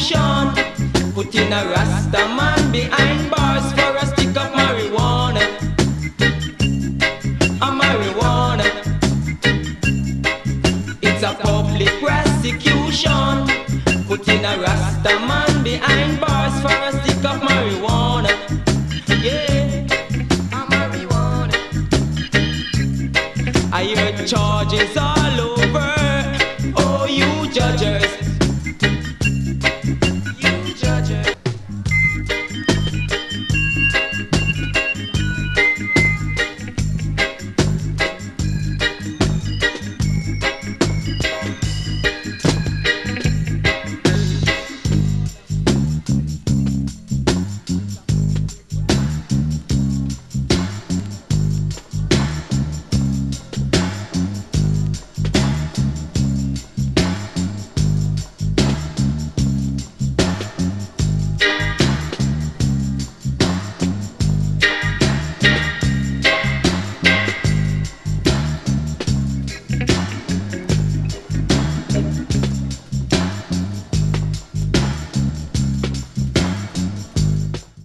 prosecution. Putting a Rasta man behind bars for a stick of marijuana. A marijuana. It's a public prosecution. Putting a Rasta man behind bars for a stick